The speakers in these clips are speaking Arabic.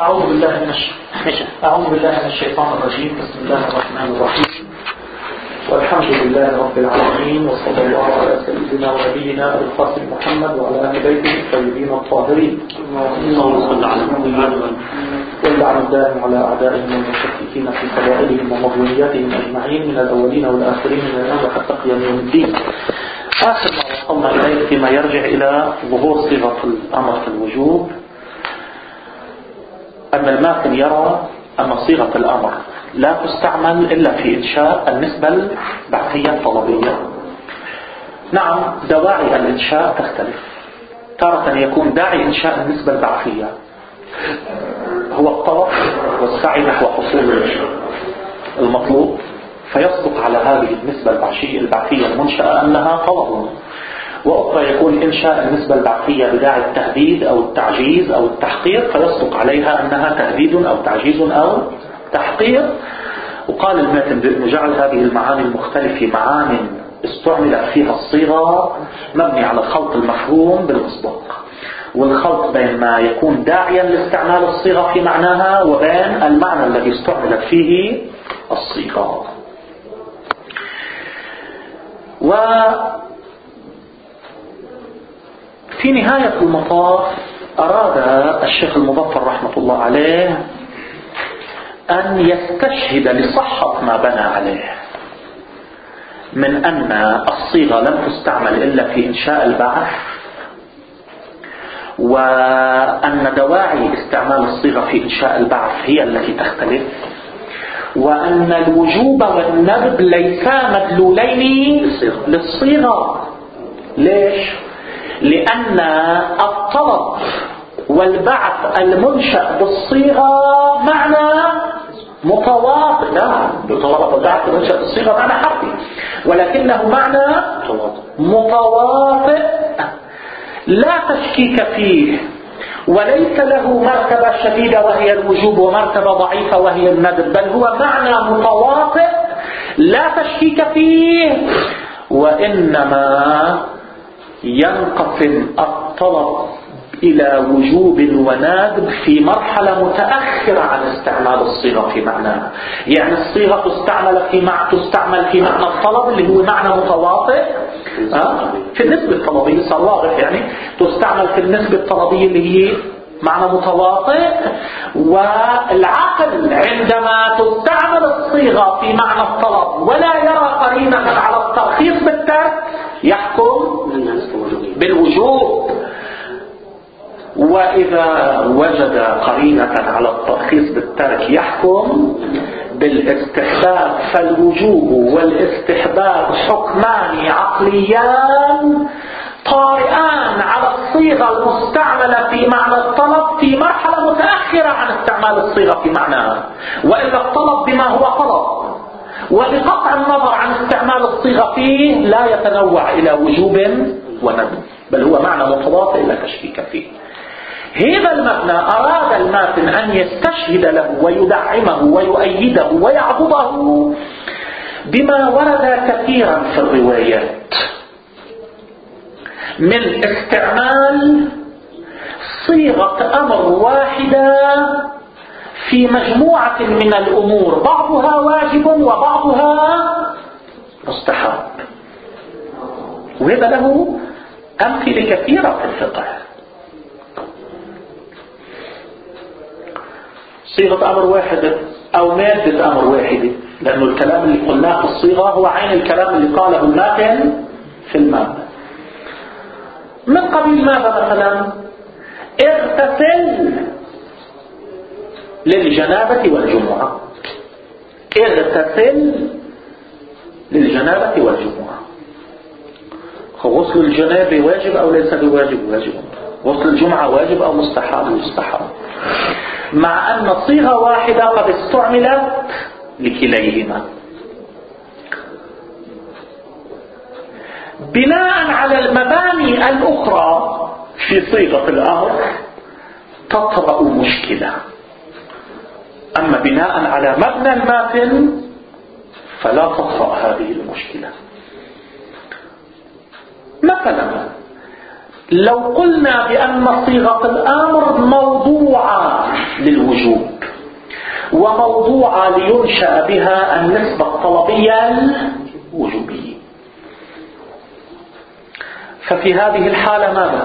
أعوذ بالله من الشيطان الرجيم. بسم الله الرحمن الرحيم، والحمد لله رب العالمين، وصلى الله على سيدنا ونبينا القاسم محمد وعلى آل بيته الطيبين الطاهرين، واللعن الدائم على أعدائهم والمشككين في فضائلهم ومظلومياتهم أجمعين من الأولين والآخرين من الآن حتى قيام يوم الدين. آخر ما وصلنا إليه فيما يرجع إلى ظهور صيغة الأمر في الوجوب أن الماثل يرى أن صيغة الأمر لا تستعمل إلا في إنشاء النسبة البعثية الطلبية. نعم، دواعي الإنشاء تختلف. تارة يكون داعي إنشاء النسبة البعثية هو الطلب والسعي نحو حصول المطلوب، فيصدق على هذه النسبة البعثية المنشأة أنها طلب. وأخرى يكون إنشاء النسبة البعثية بداعي التهديد أو التعجيز أو التحقير، فيصدق عليها أنها تهديد أو تعجيز أو تحقير. وقال الماتن بأنه جعل هذه المعاني المختلفة معاني استعملت فيها الصيغة مبني على خلط المفهوم بالمصداق، والخلط بين ما يكون داعيا لاستعمال الصيغة في معناها وبين المعنى الذي استعملت فيه الصيغة. في نهاية المطاف أراد الشيخ المظفر رحمة الله عليه أن يستشهد لصحة ما بنى عليه من أن الصيغة لم تستعمل إلا في إنشاء البعث، وأن دواعي استعمال الصيغة في إنشاء البعث هي التي تختلف، وأن الوجوب والندب ليسا مدلولين للصيغة. ليش؟ لأن الطلب والبعث المنشأ بالصيغة معنى متواطئ. لا، الطلب والبعث المنشأ بالصيغة معنى حرفي، ولكنه معنى متواطئ لا تشكيك فيه، وليس له مرتبة شديدة وهي الوجوب ومرتبة ضعيفة وهي الندب، بل هو معنى متواطئ لا تشكيك فيه. وإنما ينقسم الطلب إلى وجوب وندب في مرحلة متأخرة عن استعمال الصيغة في معناها. يعني الصيغة تستعمل في معنى الطلب اللي هو معنى متواطئ في النسبة الطلبية، صار واضح، يعني تستعمل في النسبة الطلبية اللي هي معنى متواطئ. والعقل عندما تستعمل الصيغة في معنى الطلب ولا يرى قرينة على الترخيص بالترك يحكم بالوجوب، وإذا وجد قرينة على الترخيص بالترك يحكم بالاستحباب. فالوجوب والاستحباب حكمان عقليان طارئان على الصيغة المستعملة في معنى الطلب في مرحلة متأخرة عن استعمال الصيغة في معناها، وإلا الطلب بما هو طلب وبقطع النظر عن استعمال الصيغة فيه لا يتنوع إلى وجوب وندب، بل هو معنى متواطئ لا تشكيك فيه. هذا المبنى أراد الماتن أن يستشهد له ويدعمه ويؤيده ويعضده بما ورد كثيرا في الروايات من استعمال صيغة أمر واحدة في مجموعة من الأمور، بعضها واجب وبعضها مستحب. وهذا له أمثلة كثيرة في الفقه. صيغة أمر واحدة أو مادة أمر واحدة، لأنه الكلام اللي قلناه في الصيغة هو عين الكلام اللي قاله الماتن في المادة. من قبيل ماذا مثلا؟ اغتسل للجنابة والجمعة. اغتسل للجنابة والجمعة. غسل الجنابة واجب أو ليس بواجب؟ واجب. غسل الجمعة واجب أو مستحب؟ مستحب. مع أن صيغة واحدة قد استعملت لكليهما. بناء على المباني الأخرى في صيغة الأمر تطرأ مشكلة، أما بناء على مبنى الماتن فلا تطرأ هذه المشكلة. مثلا لو قلنا بأن صيغة الأمر موضوعة للوجوب، وموضوعة لينشأ بها النسبة الطلبية الوجوبية. ففي هذه الحالة ماذا؟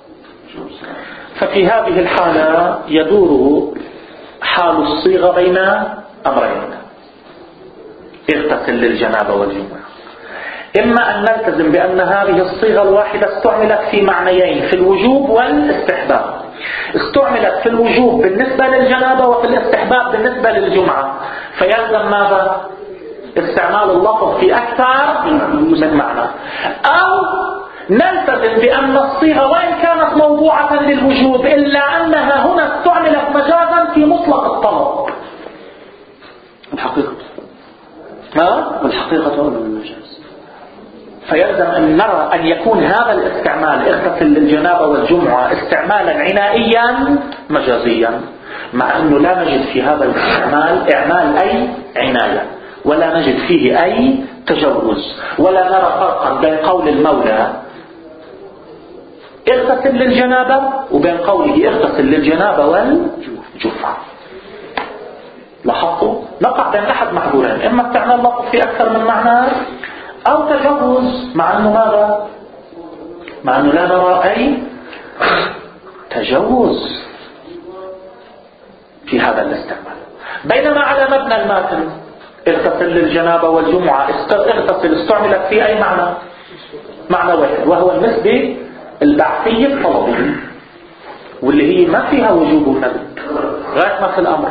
ففي هذه الحالة يدور حال الصيغة بين أمرين: اغتسل للجنابة والجمعة. إما أن نلتزم بأن هذه الصيغة الواحدة استعملت في معنيين، في الوجوب والاستحباب. استعملت في الوجوب بالنسبة للجنابة وفي الاستحباب بالنسبة للجمعة، فيلزم ماذا؟ استعمال اللفظ في أكثر من معنى. أو نلتزم بأن الصيغة وإن كانت موضوعة للوجوب إلا أنها هنا استعملت مجازا في مطلق الطلب. الحقيقة والحقيقة أولى من المجاز. فيلزم أن نرى أن يكون هذا الاستعمال اغتسل للجنابة والجمعة استعمالا عنائيا مجازيا، مع أنه لا نجد في هذا الاستعمال إعمال أي عناية، ولا نجد فيه أي تجوز، ولا نرى فرقا بين قول المولى اغتسل للجنابة وبين قوله اغتسل للجنابة والجمعة. لاحظتوا؟ نقع بين أحد محظورين: إما استعمال لفظ في أكثر من معنى أو تجوز، مع أنه ماذا؟ مع أنه لا نرى أي تجوز في هذا الاستعمال. بينما على مبنى الماتن اغتسل للجنابة والجمعة اغتسل استعملت في أي معنى؟ معنى واحد، وهو النسبة البعثية الطلبية، واللي هي ما فيها وجوب وندب غاية ما في الأمر.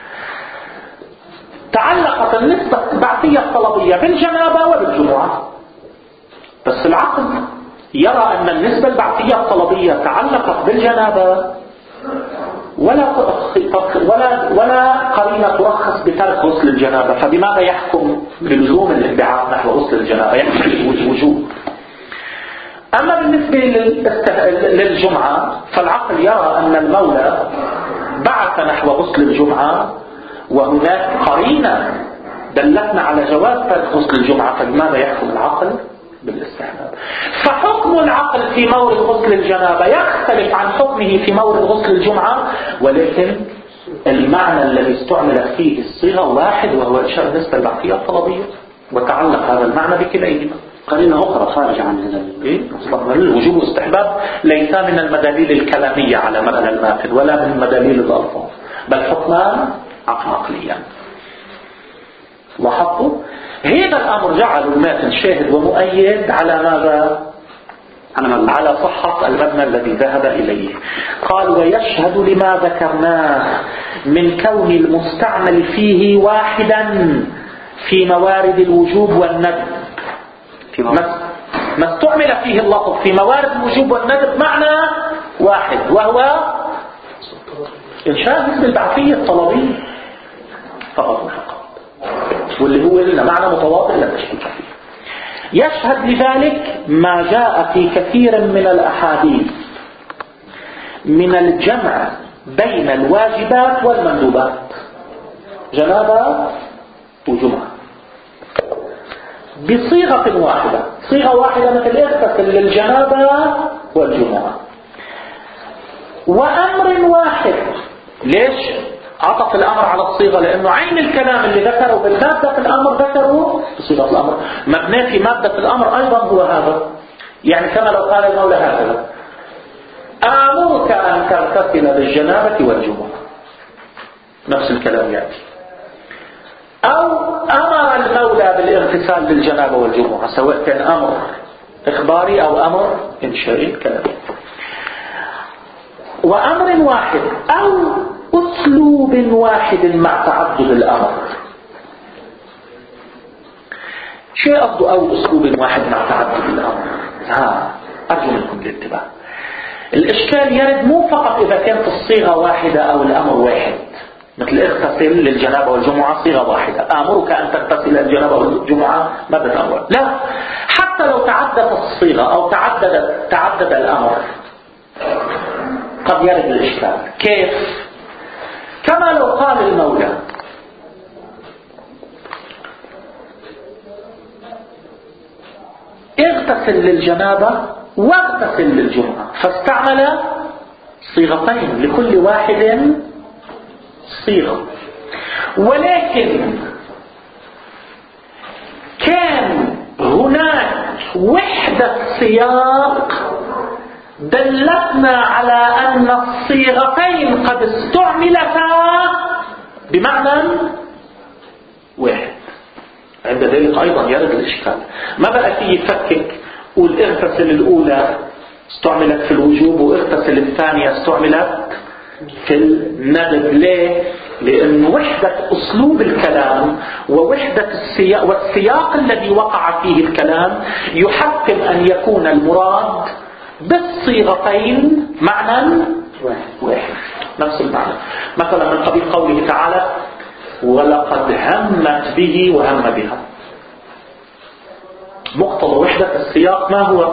تعلقت النسبة البعثية الطلبية بالجنابة وبالجمعة، بس العقل يرى أن النسبة البعثية الطلبية تعلقت بالجنابة ولا قرينة ترخص بترك غسل الجنابة، فبماذا يحكم بلزوم الانبعاث نحو غسل الجنابة؟ يحكم بالوجوب. أما بالنسبة للجمعة فالعقل يرى أن المولى بعث نحو غسل الجمعة، وهناك قرينة دلتنا على جواز ترك غسل الجمعة، فبماذا يحكم العقل؟ بالاستحباب. فحكم العقل في مورد غسل الجنابة يختلف عن حكمه في مورد غسل الجمعة، ولكن المعنى الذي استعملت فيه الصيغة واحد، وهو إنشاء النسبة البعثية الطلبية، وتعلق هذا المعنى بكليهما. قرينة أخرى خارج عن هذا الوجوب والاستحباب ليس من المدليل الكلامية على مبنى الماتن ولا من مدليل الألفاظ، بل حكمان عقليا. لاحظتوا؟ هذا الأمر جعل الماتن شاهد ومؤيد على ماذا؟ على صحة المبنى الذي ذهب إليه. قال: ويشهد لما ذكرناه من كون المستعمل فيه واحدا في موارد الوجوب والندب. ما استعمل فيه اللفظ في موارد الوجوب والندب معنى واحد، وهو إنشاء النسبة البعثية الطلبية فقط، واللي هو لنا معنى متواضع لا تشكيك فيه. يشهد لذلك ما جاء في كثير من الأحاديث من الجمع بين الواجبات والمندوبات، جنابة وجمعة، بصيغة واحدة، صيغة واحدة مثل اغتسل للجنابة والجمعة، وأمر واحد. ليش عطف الأمر على الصيغة؟ لأنه عين الكلام اللي ذكره بالمادة في الأمر ذكره بصيغة الأمر، مبنى في مادة الأمر أيضا هو هذا. يعني كما لو قال المولى هكذا: آمرك أن تغتسل للجنابة والجمعة، نفس الكلام يأتي. أو أمر المولى بالاغتسال للجنابة والجمعة، سواء كان أمر إخباري أو أمر إنشائي كلامي. وأمر واحد أو أسلوب واحد مع تعدد الأمر. شيء قصده أو أسلوب واحد مع تعدد الأمر؟ أرجو منكم الانتباه. الإشكال يرد مو فقط إذا كانت الصيغة واحدة أو الأمر واحد، مثل اغتسل للجنابة والجمعة صيغة واحدة، آمرك أن تغتسل للجنابة والجمعة مادة أول. لا، حتى لو تعددت الصيغة أو تعدد الأمر قد يرد الإشكال. كيف؟ كما لو قال المولى: اغتسل للجنابة واغتسل للجمعة، فاستعمل صيغتين لكل واحد صيغة، ولكن كان هناك وحدة سياق دلتنا على أن الصيغتين قد استعملتا بمعنى واحد. عند ذلك أيضا يرد الإشكال. ما بقى فيه يفكك قول اغتسل الأولى استعملت في الوجوب واغتسل الثانية استعملت في الندب. ليه؟ لأن وحدة أسلوب الكلام ووحدة السياق والسياق الذي وقع فيه الكلام يحتم أن يكون المراد بالصيغتين معنى واحد، نفس المعنى. مثلا من قبيل قوله تعالى ولقد همت به وهم بها. مقتضى وحدة السياق ما هو؟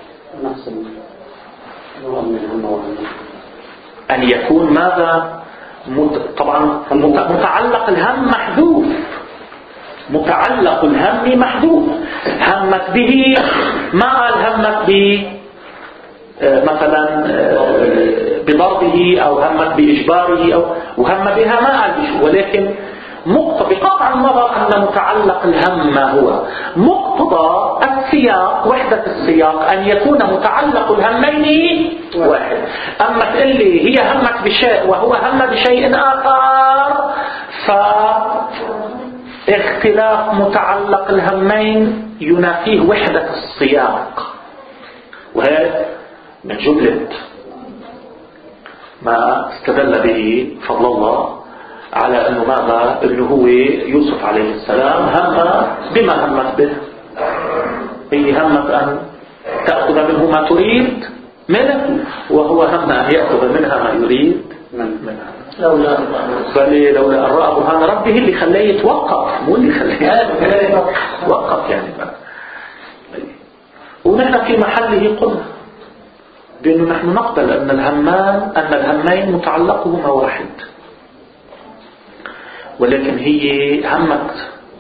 أن يكون ماذا؟ طبعا متعلق الهم محذوف، متعلق الهم محذوف. همت به ما قال همت به مثلا بضربه أو همت بإجباره أو وهم بها ما قال بشيء، ولكن بقطع النظر أن متعلق الهم ما هو مقتضى السياق وحدة السياق أن يكون متعلق الهمين واحد. أما تقول لي هي همت بشيء وهو هم بشيء آخر فاختلاف متعلق الهمين ينافيه وحدة السياق. وهذا من جملة ما استدل به فضل الله على أنه ماذا؟ أنه هو يوسف عليه السلام هم بما همت به. هي همت أن تأخذ منه ما تريد منه وهو هم أن يأخذ منها ما يريد منها. لولا أن رأى برهان ربه اللي خلاه يتوقف، مو اللي خلاه يتوقف يعني بقى. ونحن في محله قلنا بأنه نحن نقبل أن الهمين متعلقهما واحد، ولكن هي همت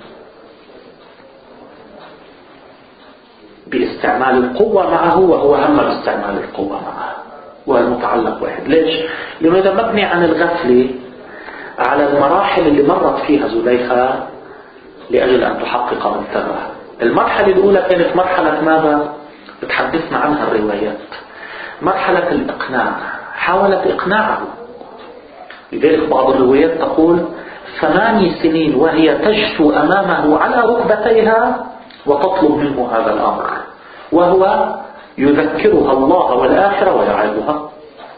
باستعمال القوة معه وهو هم باستعمال القوة معه والمتعلق واحد. ليش؟ لماذا مبني عن الغفلة على المراحل اللي مرت فيها زليخة لأجل أن تحقق منتبه. المرحلة الأولى كانت مرحلة ماذا؟ بتحدثنا عنها الروايات، مرحلة الإقناع. حاولت إقناعه، لذلك بعض الروايات تقول 8 سنين وهي تجثو أمامه على ركبتيها وتطلب منه هذا الأمر، وهو يذكرها الله والآخرة ويعظها.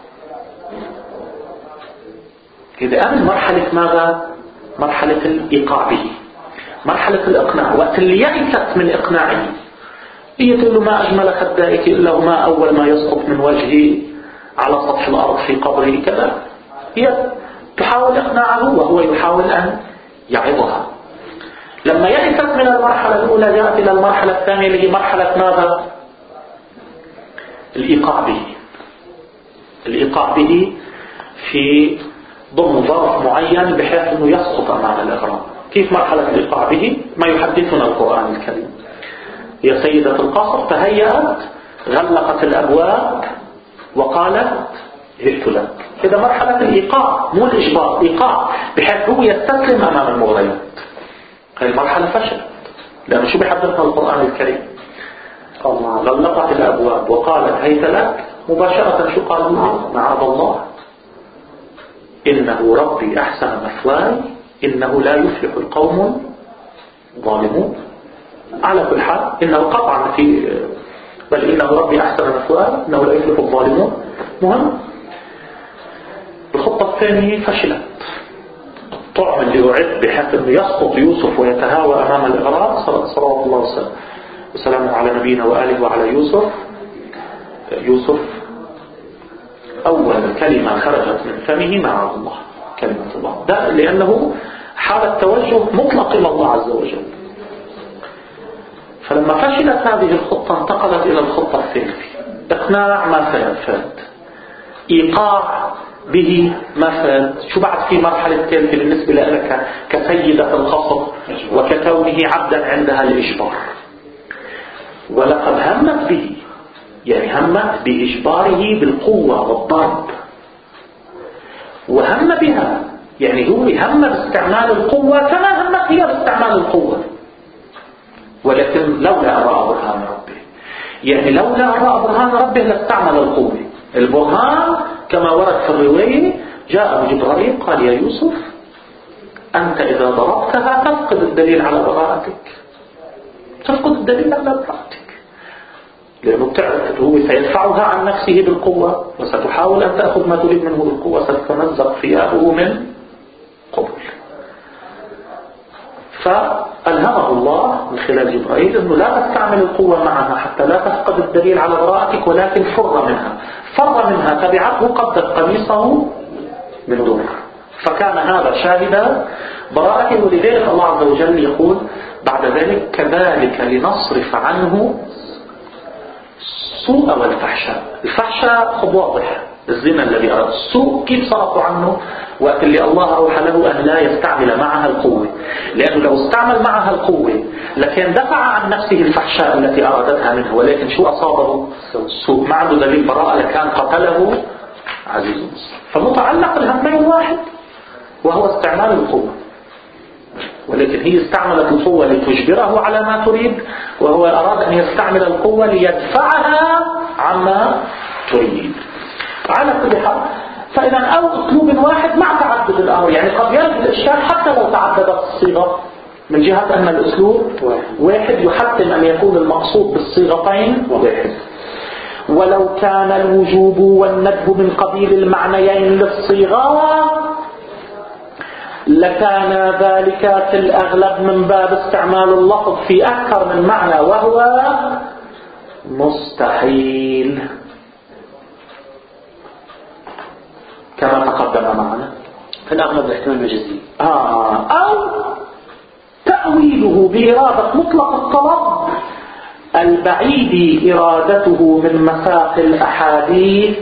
إذا قبل مرحلة ماذا؟ مرحلة الإيقاع به، مرحلة الإقناع. وقت اللي يأست من إقناعه هي تقول له ما أجمل خدائك إلا وما أول ما يسقط من وجهي على سطح الأرض في قبره كذا. هي تحاول إقناعه وهو يحاول أن يعظها. لما يأست من المرحلة الأولى جاءت إلى المرحلة الثانية اللي هي مرحلة ماذا؟ الإيقاع به. الإيقاع به في ضمن ظرف معين بحيث أنه يسقط أمام الإغرام. كيف مرحلة الإيقاع به؟ ما يحدثنا القرآن الكريم. هي سيدة القصر تهيأت غلقت الأبواب وقالت جئت لك. إذا مرحلة الإيقاع مو الإجبار، إيقاع بحيث هو يستسلم أمام المغريات. هذه المرحلة فشلت، لأنه شو بيحدثنا القرآن الكريم؟ غلقت الأبواب وقالت هيت لك. مباشرة شو قال؟ معاذ الله إنه ربي أحسن مثواي إنه لا يفلح القوم الظالمون. على كل حال إنه قطعا في بل إنه ربي أحسن مثواي إنه لا يفلح الظالمون. مهم. الخطة الثانية فشلت. الطعم اللي أعد بحيث أنه يسقط يوسف ويتهاوى أمام الإغراء صلى الله وسلامه على نبينا وآله وعلى يوسف أول كلمة خرجت من فمه مع الله كلمة الله، ده لأنه حالة توجه مطلق إلى الله عز وجل. فلما فشلت هذه الخطة انتقلت إلى الخطة الثالثة. إقناع ما فات، إيقاع به ما فات. شو بعد في مرحلة ثالثة بالنسبة لك كسيدة القصر وككونه عبدا عندها الإجبار. ولقد همت به يعني همت بإجباره بالقوة والضرب، وهم بها يعني هو هم باستعمال القوة كما همت هي باستعمال القوة، ولكن لولا أن رأى برهان ربه، يعني لولا أن رأى برهان ربه لاستعمل القوة. البرهان كما ورد في الرواية جاء جبرائيل قال يا يوسف أنت إذا ضربتها تفقد الدليل على براءتك، تفقد الدليل على براءتك، لأنه بتعرف هو سيدفعها عن نفسه بالقوة، وستحاول أن تأخذ ما تريد منه بالقوة، ستتمزق ثيابه من قبل. فألهمه الله من خلال جبرائيل أنه لا تستعمل القوة معها حتى لا تفقد الدليل على براءتك، ولكن فر منها تبعته قدت قميصه من دبر، فكان هذا شاهد براءته. ولذلك الله عز وجل يقول بعد ذلك كذلك لنصرف عنه السوء والفحشاء. الفحشاء واضح، الزنا الذي أراد. السوء كيف صرفوا عنه؟ وقت اللي الله أوحى له أن لا يستعمل معها القوة، لأنه لو استعمل معها القوة لكن دفع عن نفسه الفحشاء التي أرادتها منه، ولكن شو أصابه؟ السوء. ما عنده دليل براءة لكان قتله عزيز مصر. فمتعلق الهمين واحد وهو استعمال القوة، ولكن هي استعملت القوة لتجبره على ما تريد، وهو أراد أن يستعمل القوة ليدفعها عما تريد. على كل حال فإذا أو أسلوب واحد مع تعدد الأمر، يعني قد يرد الإشكال حتى لو تعددت الصيغة، من جهة أن الأسلوب واحد يحتم أن يكون المقصود بالصيغتين واحد. ولو كان الوجوب والندب من قبيل المعنيين للصيغة لكان ذلك في الأغلب من باب استعمال اللفظ في أكثر من معنى، وهو مستحيل كما تقدم معنا. في الأغلب الاحتمال المجازي أو تأويله بإرادة مطلق الطلب البعيد إرادته من مساق الأحاديث،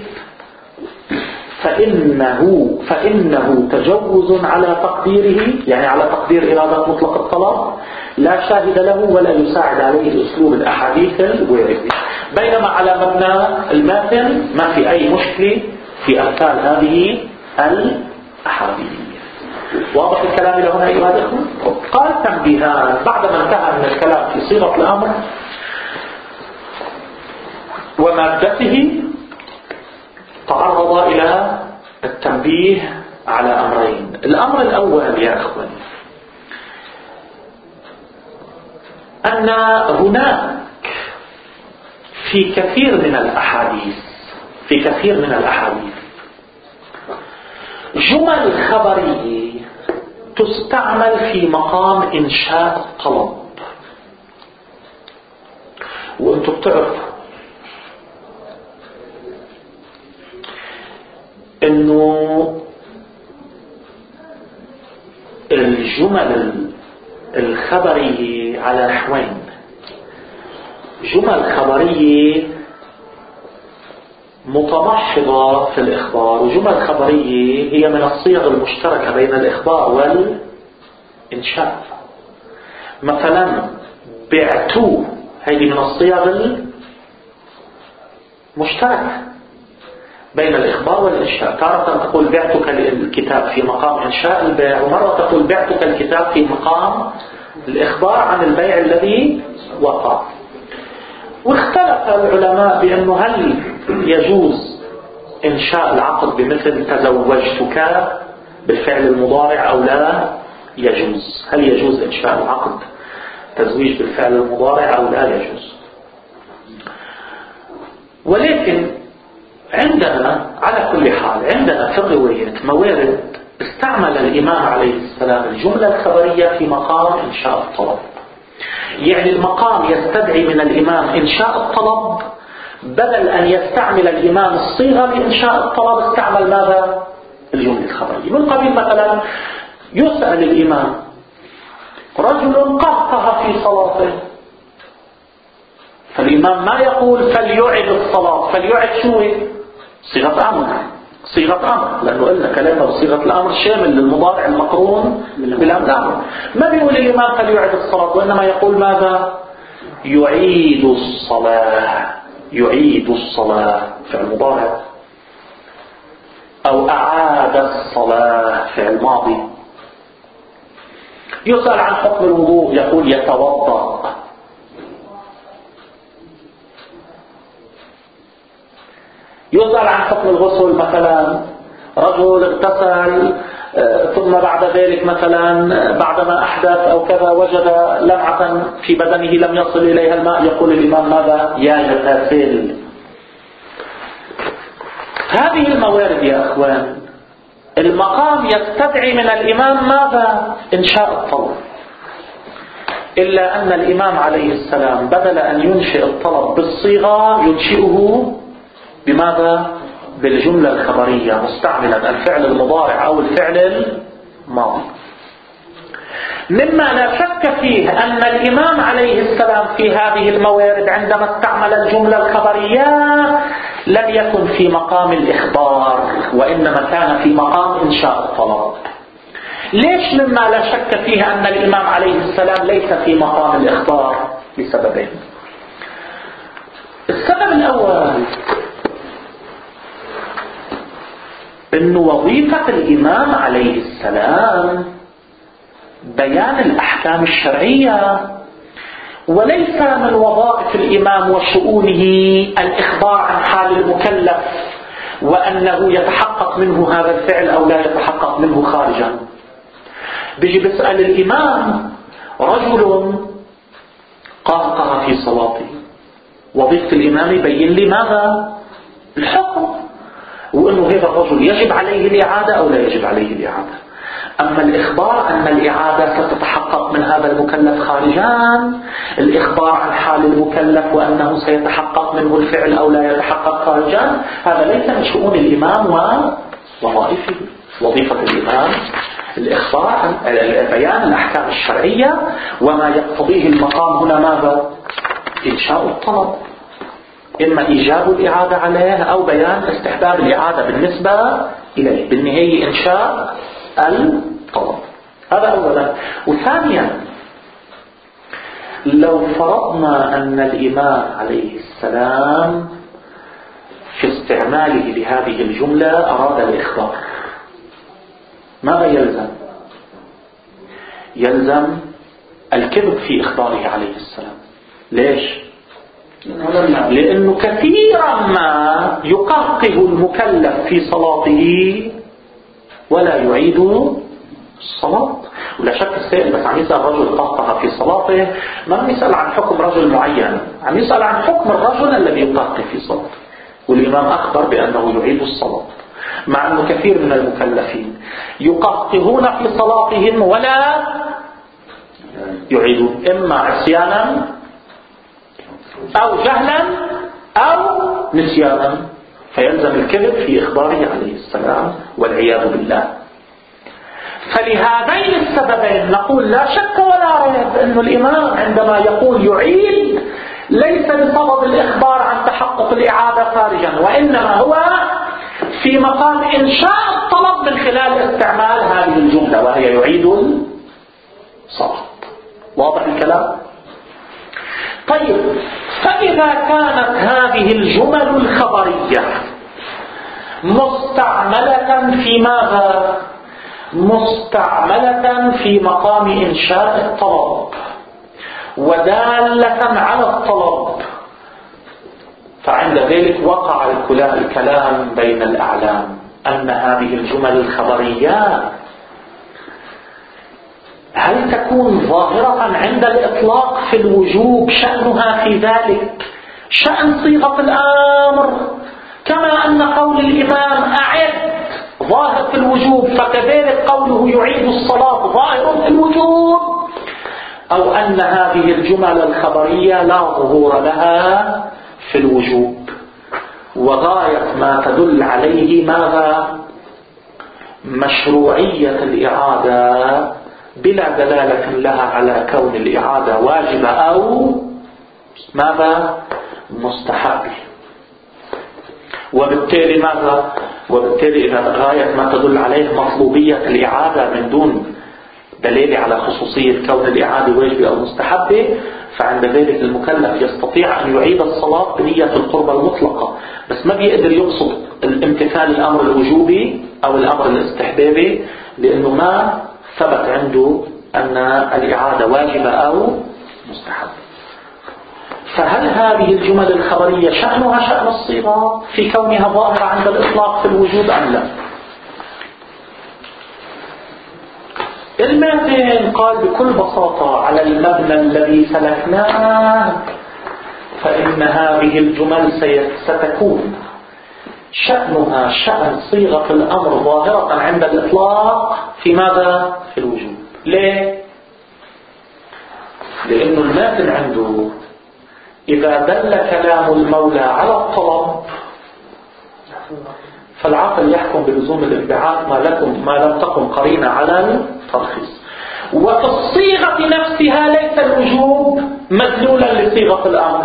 فإنه تجوز على تقديره، يعني على تقدير إرادة مطلق الطلب لا شاهد له ولا يساعد عليه الأسلوب الأحاديث الواردة. بينما على مبنى المتن ما في أي مشكلة في أمثال هذه الأحاديث. واضح الكلام إلى هنا أيها الأخوة؟ قال تنبيهان بعدما انتهى من الكلام في صيغة الأمر ومادته، تعرض إلى التنبيه على أمرين. الأمر الأول يا أخواني أن هناك في كثير من الأحاديث جمل خبرية تستعمل في مقام إنشاء الطلب. وأنتم بتعرفوا إنه الجمل الخبرية على نحوين: جمل خبرية متمحضة في الإخبار، وجمل خبرية هي من الصيغ المشتركة بين الإخبار والإنشاء. مثلا بعتو هذه من الصيغ المشتركة بين الإخبار والإنشاء. تارة تقول بعتك الكتاب في مقام إنشاء البيع، ومرة تقول بعتك الكتاب في مقام الإخبار عن البيع الذي وقع. واختلف العلماء بأنه هل يجوز إنشاء العقد بمثل تزوجتك بالفعل المضارع أو لا يجوز. هل يجوز إنشاء العقد تزويج بالفعل المضارع أو لا يجوز؟ ولكن عندنا على كل حال عندنا في الروايات موارد استعمل الإمام عليه السلام الجملة الخبرية في مقام إنشاء الطلب. يعني المقام يستدعي من الإمام إنشاء الطلب، بدل أن يستعمل الإمام الصيغة لإنشاء الطلب استعمل ماذا؟ الجملة الخبرية. من قبيل مثلا يسأل الإمام: رجل قهقه في صلاته، فالإمام ما يقول فليعد الصلاة. فليعد شو؟ صيغة أمر، لأنه قلنا كلامنا بصيغة الأمر شامل للمضارع المقرون بالأمر. ما بيقول الإمام فليعد الصلاة، وإنما يقول ماذا؟ يعيد الصلاة. فعل مضارع. أو أعاد الصلاة فعل ماضي. يسأل عن حكم الوضوء يقول يتوضأ. يسأل عن حكم الغسل، مثلا رجل اغتسل ثم بعد ذلك مثلا بعدما أحدث أو كذا وجد لمعة في بدنه لم يصل إليها الماء، يقول الإمام ماذا؟ يغتسل. هذه الموارد يا أخوان المقام يستدعي من الإمام ماذا؟ إنشاء الطلب، إلا أن الإمام عليه السلام بدل أن ينشئ الطلب بالصيغة ينشئه بماذا؟ بالجملة الخبرية مستعملا الفعل المضارع أو الفعل الماضي. مما لا شك فيه أن الإمام عليه السلام في هذه الموارد عندما استعمل الجملة الخبرية لم يكن في مقام الإخبار، وإنما كان في مقام إنشاء الطلب. ليش مما لا شك فيه أن الإمام عليه السلام ليس في مقام الإخبار؟ لسببين. السبب الأول أن وظيفة الإمام عليه السلام بيان الأحكام الشرعية، وليس من وظائف الإمام وشؤونه الإخبار عن حال المكلف وأنه يتحقق منه هذا الفعل أو لا يتحقق منه خارجا. بيجي بيسأل الإمام رجل قهقه في صلاته، وظيفة الإمام يبين لي ماذا؟ الحكم، وأنه هذا الرجل يجب عليه الإعادة أو لا يجب عليه الإعادة. أما الإخبار أن الإعادة ستتحقق من هذا المكلف خارجا، الإخبار عن حال المكلف وأنه سيتحقق منه الفعل أو لا يتحقق خارجا، هذا ليس من شؤون الإمام ووظائفه. وظيفة الإمام الإخبار عن بيان الأحكام الشرعية، وما يقتضيه المقام هنا ماذا؟ إنشاء الطلب، إما إيجاب الإعادة عليه أو بيان استحباب الإعادة بالنسبة إليه، بالنهاية إنشاء الطلب. هذا أولا. وثانيا لو فرضنا أن الإمام عليه السلام في استعماله لهذه الجملة أراد الإخبار، ماذا يلزم؟ يلزم الكذب في إخباره عليه السلام. ليش؟ لأنه كثيرا ما يقهقه المكلف في صلاته ولا يعيد الصلاة. ولا شك السائل بس عم يسأل رجل قهقه في صلاته، ما عم يسأل عن حكم رجل معين، عم يسأل عن حكم الرجل الذي يقهقه في صلاته. والإمام أخبر بأنه يعيد الصلاة، مع أنه كثير من المكلفين يقهقهون في صلاتهم ولا يعيدون، إما عصيانا أو جهلا أو نسيانا، فيلزم الكذب في إخباره عليه السلام والعياذ بالله. فلهذين السببين نقول لا شك ولا ريب أن الإمام عندما يقول يعيد ليس بصدد الإخبار عن تحقق الإعادة خارجا، وإنما هو في مقام إنشاء الطلب من خلال استعمال هذه الجملة وهي يعيد الصلاة. واضح الكلام؟ طيب، فإذا كانت هذه الجمل الخبرية مستعملة في ماذا؟ مستعملة في مقام إنشاء الطلب ودالة على الطلب، فعند ذلك وقع الكلام بين الأعلام أن هذه الجمل الخبرية هل تكون ظاهرة عند الإطلاق في الوجوب شأنها في ذلك شأن صيغة الأمر، كما أن قول الإمام أعد ظاهر في الوجوب فكذلك قوله يعيد الصلاة ظاهر في الوجوب، أو أن هذه الجمل الخبرية لا ظهور لها في الوجوب وغاية ما تدل عليه ماذا؟ مشروعية الإعادة بلا دلالة لها على كون الإعادة واجبة أو ماذا؟ مستحبة. وبالتالي ماذا؟ وبالتالي إذا غاية ما تدل عليه مطلوبية الإعادة من دون دليل على خصوصية كون الإعادة واجبة أو مستحبة، فعند ذلك المكلف يستطيع أن يعيد الصلاة بنية القربة المطلقة، بس ما بيقدر يقصد الامتثال الأمر الوجوبي أو الأمر الاستحبابي، لأنه ما ثبت عنده أن الإعادة واجبة أو مستحبة. فهل هذه الجمل الخبرية شأنها شأن الصيغة في كونها ظاهرة عند الإطلاق في الوجود أم لا؟ المتن قال بكل بساطة على المبنى الذي سلكناه، فإن هذه الجمل ستكون شأنها شأن صيغة الأمر ظاهرة عند الإطلاق في ماذا؟ في الوجود. ليه؟ لأنه المتن عنده إذا دل كلام المولى على الطلب فالعقل يحكم بلزوم الانبعاث ما لم تكن قرينة على الترخيص. وفي الصيغة نفسها ليس الوجوب مدلولا لصيغة الأمر،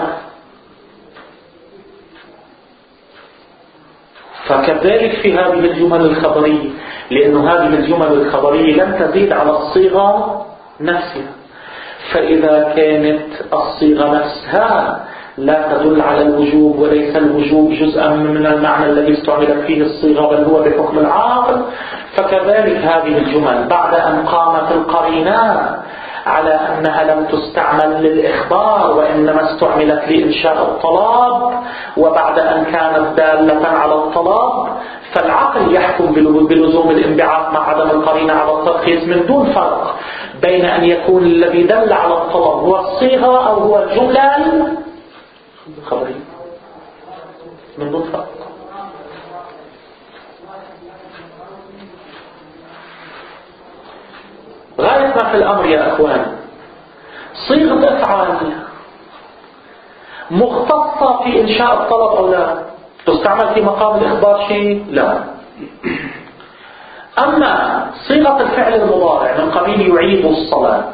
فكذلك في هذه الجمل الخبرية، لأن هذه الجمل الخبرية لم تزيد على الصيغة نفسها، فإذا كانت الصيغة نفسها لا تدل على الوجوب وليس الوجوب جزءا من المعنى الذي استعملت فيه الصيغة بل هو بحكم العاقل، فكذلك هذه الجمل بعد أن قامت القرينة على أنها لم تستعمل للإخبار وإنما استعملت لإنشاء الطلب، وبعد أن كانت دالة على الطلب فالعقل يحكم بلزوم الانبعاث مع عدم القرينة على الترخيص، من دون فرق بين أن يكون الذي دل على الطلب هو الصيغة أو هو الجملة الخبرية، من دون فرق. غاية ما في الأمر يا أخوان صيغة أفعال مختصة في إنشاء الطلب أو لا؟ تستعمل في مقام الإخبار شيء؟ لا. أما صيغة الفعل المضارع من قبيل يعيد الصلاة،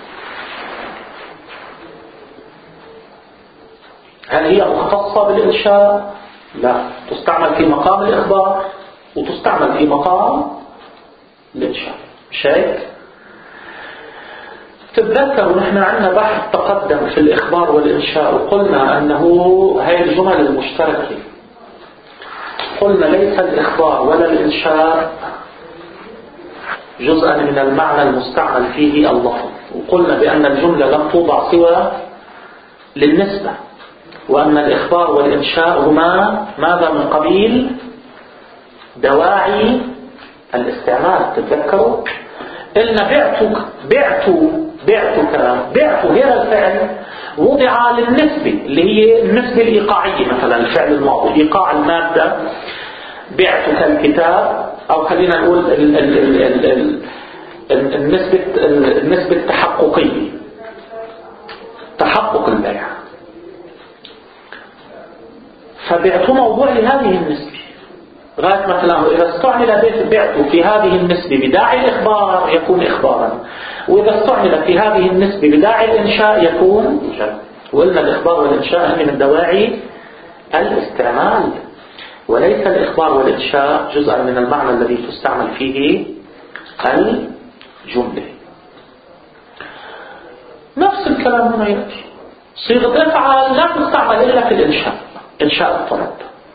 هل هي مختصة بالإنشاء؟ لا، تستعمل في مقام الإخبار وتستعمل في مقام الإنشاء. شيء تتذكروا نحن عندنا بحث تقدم في الإخبار والإنشاء، وقلنا أنه هاي الجمل المشتركة، قلنا ليس الإخبار ولا الإنشاء جزءا من المعنى المستعمل فيه اللفظ، وقلنا بأن الجملة لم توضع سوى للنسبة، وأن الإخبار والإنشاء هما ماذا؟ من قبيل دواعي الاستعمال. تتذكروا إن بعت غير الفعل وضع للنسبة اللي هي النسبة الإيقاعية، مثلا الفعل الماضي إيقاع المادة، بعتك الكتاب، أو خلينا نقول النسبة التحققية، تحقق البيع، فبعته موضوع لهذه النسبة. غاية مثلا إذا استعمل بعته في هذه النسبة بداعي الإخبار يكون إخبارا، وإذا استعمل في هذه النسبة بداعي الإنشاء يكون إنشاء. وقلنا الإخبار والإنشاء من دواعي الاستعمال، وليس الإخبار والإنشاء جزءا من المعنى الذي تستعمل فيه الجملة. نفس الكلام هنا يأتي، صيغة افعل لا تستعمل إلا في الإنشاء، إنشاء الطلب.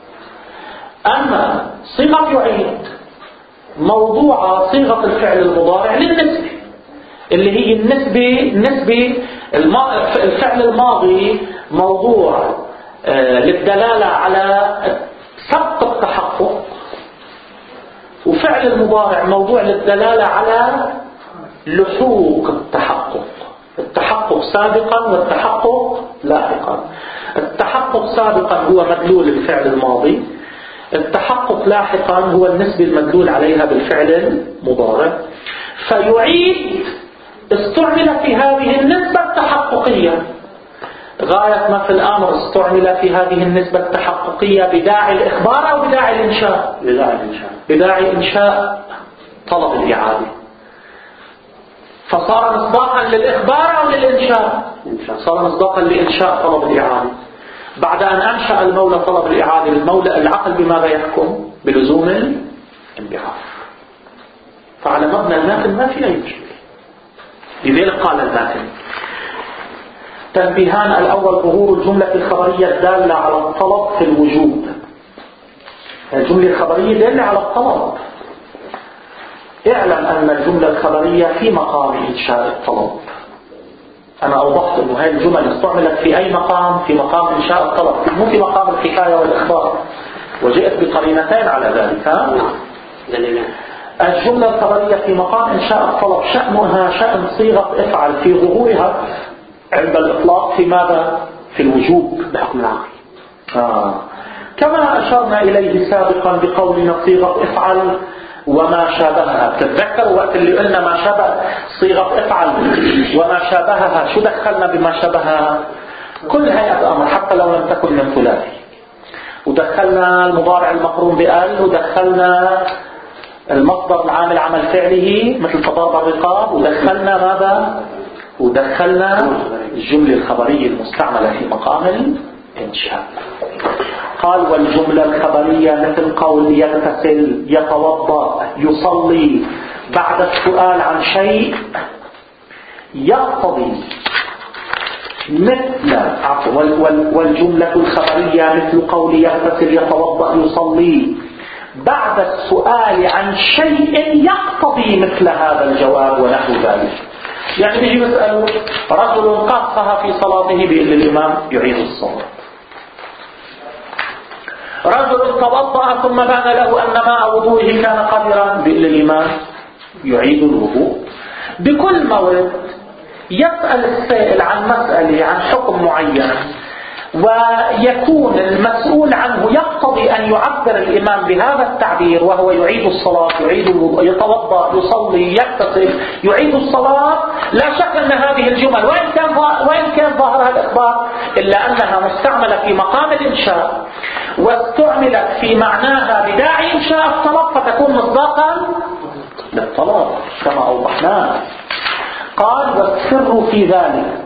أما صيغة يعيد موضوع صيغة الفعل المضارع للنسبة، اللي هي النسبة الفعل الماضي موضوع للدلالة على سبق التحقق، وفعل المضارع موضوع للدلالة على لحوق التحقق، التحقق سابقا والتحقق لاحقا. التحقق سابقا هو مدلول الفعل الماضي، التحقق لاحقا هو النسبة المدلول عليها بالفعل المضارع. فيعيد استعمل في هذه النسبة التحققية، غاية ما في الأمر استعمل في هذه النسبة التحققية بداعي الإخبار أو بداعي الإنشاء؟ بداعي إنشاء طلب الإعادة، فصار مصداقا للإخبار أو للإنشاء؟ صار مصداقا لإنشاء طلب الإعادة. بعد أن أنشأ المولى طلب الإعادة، العقل بماذا يحكم؟ بلزوم الانبعاث. فعلى مبنى المثل ما في أي مشكلة. لذلك قال الماتن: تنبيهان: الأول ظهور الجملة الخبرية الدالة على الطلب في الوجوب. الجملة الخبرية دالة على الطلب. اعلم أن الجملة الخبرية في مقام إنشاء الطلب. أنا أوضحت أن هذه الجمل استعملت في أي مقام؟ في مقام إنشاء الطلب، مو في مقام الحكاية والإخبار، وجئت بقرينتين على ذلك. الجملة الخبرية في مقام إنشاء الطلب شأنها شأن صيغة افعل في ظهورها عند الإطلاق في ماذا؟ في الوجوب بحكم العقل. كما أشرنا إليه سابقا بقولنا صيغة افعل وما شابهها. تتذكر وقت اللي قلنا ما شابه صيغة افعل وما شابهها، شو دخلنا بما شابهها؟ كل هيئة أمر حتى لو لم تكن من ثلاثي، ودخلنا المضارع المقرون بأل، ودخلنا المصدر العامل عمل فعله مثل تضارب الرقاب، ودخلنا ماذا؟ ودخلنا الجملة الخبرية المستعملة في مقام الإنشاء. قال: والجملة الخبرية مثل قول يغتسل، يتوضأ، يصلي بعد السؤال عن شيء يقتضي مثل والجملة الخبرية مثل قول يغتسل، يتوضأ، يصلي بعد السؤال عن شيء يقتضي مثل هذا الجواب ونحو ذلك. يعني بيجي يسأل رجل قصها في صلاته بيقول للإمام يعيد الصلاة. رجل توضأ ثم بان له أن ماء وضوئه كان قدرا بيقول للإمام يعيد الوضوء. بكل مورد يسأل السائل عن مسألة عن حكم معين، ويكون المسؤول عنه يقتضي أن يعبر الإمام بهذا التعبير، وهو يعيد الصلاة، يعيد الوضوء، يتوضأ، يصلي، يغتسل، يعيد الصلاة. لا شك أن هذه الجمل وإن كان ظاهرها الإخبار إلا أنها مستعملة في مقام الإنشاء، واستعملت في معناها بداعي إنشاء الطلب، فتكون مصداقا للطلب كما أوضحناه. قال: والسر في ذلك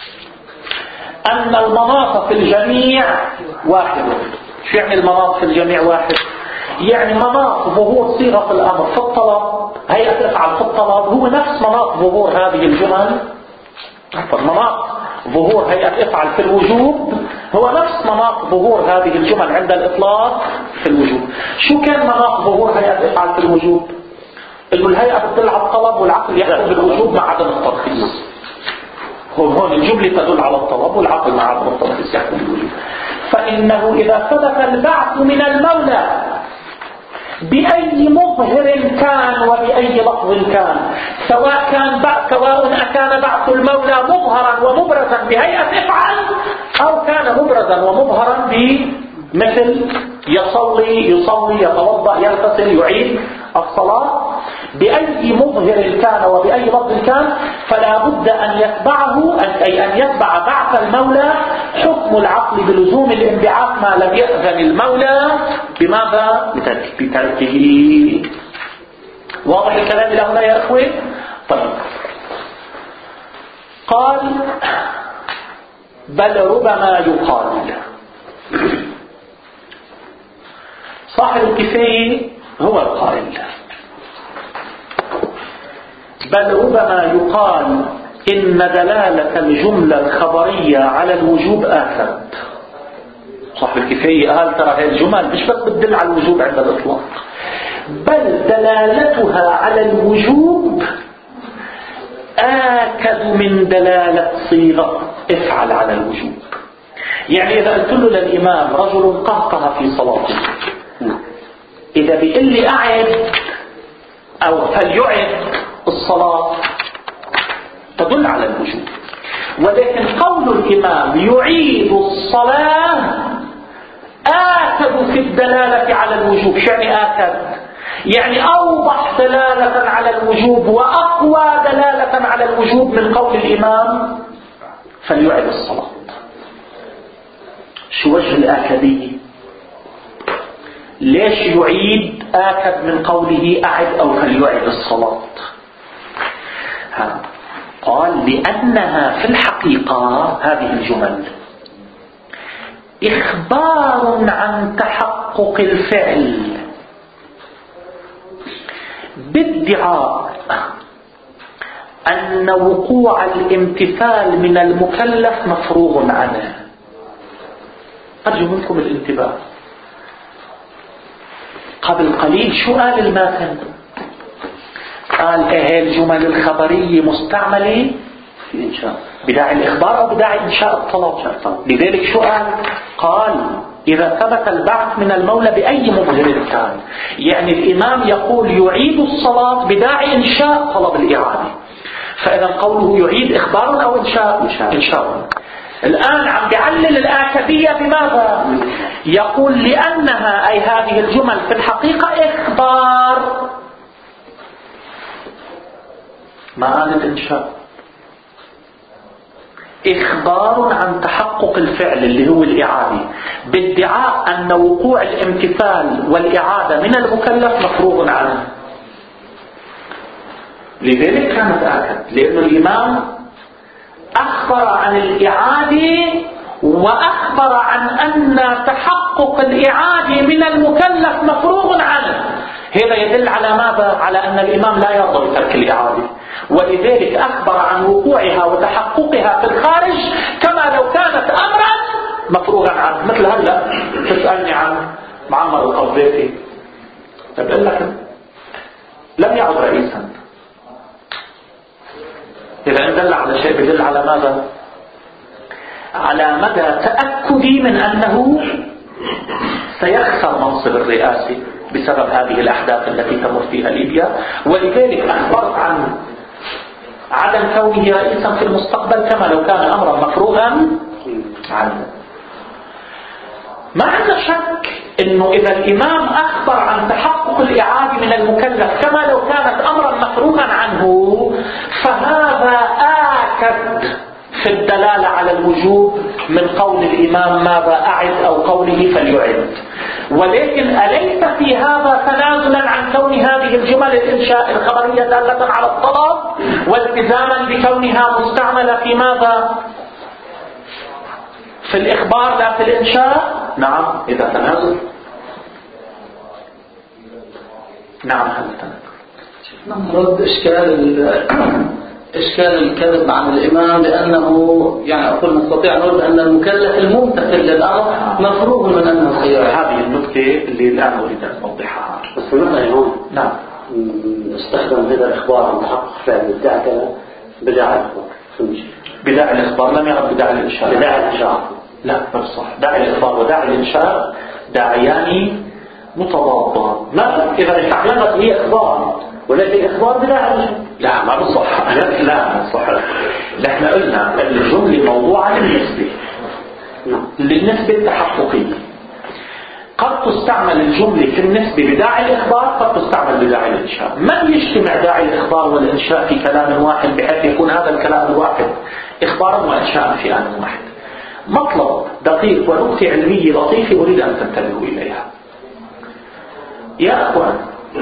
أن المناط في الجميع واحد. شو يعني المناط في الجميع واحد؟ يعني مناط ظهور صيغة الأمر في الطلب، هيئة افعل في الطلب، هو نفس مناط ظهور هذه الجمل. مناط ظهور هيئة افعل في الوجوب هو نفس مناط ظهور هذه الجمل عند الإطلاق في الوجوب. شو كان مناط ظهور هيئة افعل في الوجوب؟ إنه الهيئة بتدل على الطلب والعقل يحكم بالوجوب مع عدم الترخيص. هون الجملة تدل على الطلب والعقل مع عدم الترخيص يحكم بالوجوب. فإنه إذا ثبت البعث من المولى بأي مظهر كان وبأي لفظ كان، سواء كان بعث المولى مظهرا ومبرزا بهيئة افعل، أو كان مبرزا ومظهرا بمثل يصلي، يتوضأ، يغتسل، يعيد الصلاة، بأي مظهر كان وبأي لفظ كان، فلا بد أن يتبعه أي أن يتبع بعث المولى حكم العقل بلزوم الانبعاث ما لم يأذن المولى بماذا؟ بتركه. واضح الكلام إلى هنا يا أخوين؟ طيب. قال: بل ربما يقال. صاحب الكفاية هو القائل. بل ربما يقال إن دلالة الجملة الخبرية على الوجوب آكد. صاحب الكفاية قال ترى هذه الجمل مش بس بتدل على الوجوب عند الإطلاق، بل دلالتها على الوجوب آكد من دلالة صيغة افعل على الوجوب. يعني إذا قلت له للإمام رجل قهقه في صلاته، إذا بيقول لي أعد أو فليعد الصلاة تدل على الوجوب، ولكن قول الإمام يعيد الصلاة آكد في الدلالة على الوجوب. يعني آكد يعني أوضح دلالة على الوجوب وأقوى دلالة على الوجوب من قول الإمام فليعد الصلاة. شو وجه الآكدية؟ ليش يعيد آكد من قوله أعد أو فليعد الصلاة؟ قال: لأنها في الحقيقة هذه الجمل إخبار عن تحقق الفعل بادعاء أن أن وقوع الامتثال من المكلف مفروغ عنه. أرجو منكم الانتباه. قبل قليل شو قال الماتن؟ قال الجمل الخبرية مستعملة في إنشاء بداعي الإخبار أو بداعي إنشاء الطلب. لذلك شو قال إذا ثبت البعث من المولى بأي مظهر كان، يعني الإمام يقول يعيد الصلاة بداعي إنشاء طلب الإعادة، فإذا قوله يعيد إخبار أو إنشاء. الآن عم بيعلل الآكدية بماذا؟ يقول لأنها أي هذه الجمل في الحقيقة إخبار، ما قالت إنشاء، إخبار عن تحقق الفعل اللي هو الإعادة، بادعاء أن وقوع الامتثال والإعادة من المكلف مفروغ عنه. لذلك كانت آكد، لأن الإمام أخبر عن الإعادة وأخبر عن أن تحقق الإعادة من المكلف مفروغ عنه. هذا يدل على ماذا؟ على أن الإمام لا يرضى بترك الإعادة، ولذلك أخبر عن وقوعها وتحققها في الخارج كما لو كانت أمرا مفروغا عنه. مثل هلا تسألني عن معمر القذافي، بقول لك لم يعد رئيسا. إذا دل على شيء بدل على ماذا؟ على مدى تأكدي من أنه سيخسر منصب الرئاسة بسبب هذه الأحداث التي تمر فيها ليبيا، ولذلك أخبرت عن عدم كونه رئيسا في المستقبل كما لو كان أمرا مفروغا عنه. ما عندنا شك أنه إذا الإمام أخبر عن تحقق الإعادة من المكلف كما لو كانت أمرا مفروغا عنه، فهذا آكد في الدلالة على الوجوب من قول الإمام ماذا أعد أو قوله فليعد. ولكن أليس في هذا تنازلا عن كون هذه الجمل الإنشاء الخبرية دالة على الطلب والتزاما بكونها مستعملة في ماذا؟ في الإخبار لا في الإنشاء؟ نعم، إذا تنازل. نعم هذا تنازل. رد إشكال الكذب عن الإمام، لأنه يعني أقول نستطيع نقول أن المكلف الممتثل للأمر مفروغ من أنه خيار. هذه النقطة اللي الآن أريد أن أوضحها. بس نحن هون نعم استخدم هذا الإخبار عن تحقق فعل بداعي الإخبار. بداعي الإخبار لم يعد بداعي الإنشاء. بداعي الإنشاء لا صح. داعي الإخبار وداعي الإنشاء داعيان متضادان. لا، إذا استعملت هي إخبار ولكن إخبار بداعي. لا ما بصح. لا صح. نحن قلنا الجملة موضوعة للنسبة التحققية. قد تستعمل الجملة في النسبة بداعي الإخبار، قد تستعمل بداعي الإنشاء. من يجتمع داعي الإخبار والإنشاء في كلام واحد بحيث يكون هذا الكلام الواحد إخبارا وإنشاء في آن واحد؟ مطلب دقيق ونقطة علمية لطيفة أريد أن تنتبهوا إليها يا أخوان.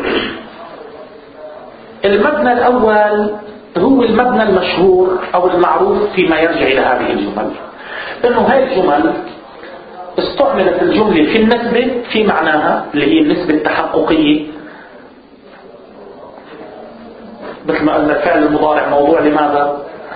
المبنى الأول هو المبنى المشهور أو المعروف فيما يرجع إلى هذه الجمل، إنه هذه الجمل استعملت الجملة في النسبة في معناها اللي هي النسبة التحققية، مثل ما قلنا الفعل المضارع موضوع لماذا؟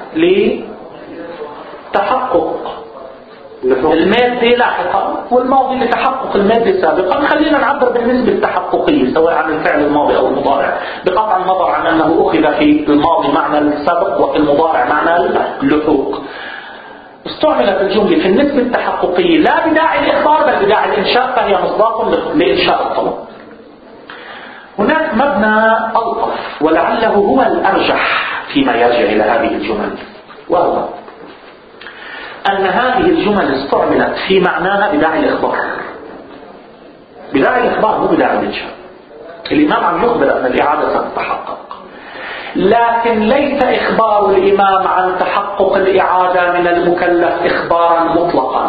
لتحقق المادة لاحقا، والماضي لتحقق المادة سابقا. خلينا نعبر بالنسبة التحققية سواء عن الفعل الماضي أو المضارع، بقطع النظر عن أنه أخذ في الماضي معنى السابق وفي المضارع معنى اللحوق. استعملت الجملة في النسبة التحققية لا بداعي الإخبار بل بداعي الإنشاء، فهي مصداق لإنشاء الطلب. هناك مبنى ألطف ولعله هو الأرجح فيما يرجع إلى هذه الجمل، وهو أن هذه الجمل استعملت في معناها بداعي الإخبار. بداعي الإخبار مو بداعي الإنشاء. الإمام عم يخبر أن الإعادة ستتحقق، لكن ليس إخبار الإمام عن تحقق الإعادة من المكلف إخبارا مطلقا،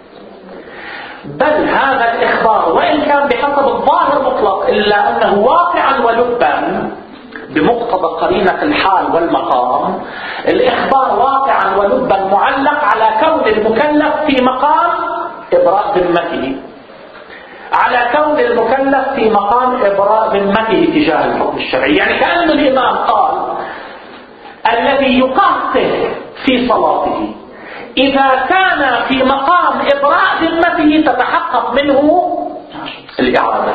بل هذا الإخبار وإن كان بحسب الظاهر مطلق إلا أنه واقعا ولبا بمقتضى قرينة الحال والمقام. الإخبار واقعا ولبا معلق على كون المكلف في مقام إبراء ذمته، على كون المكلف في مقام إبراء ذمته تجاه الحكم الشرعي. يعني كأن الإمام قال الذي يقهقه في صلاته إذا كان في مقام إبراء ذمته تتحقق منه الإعادة.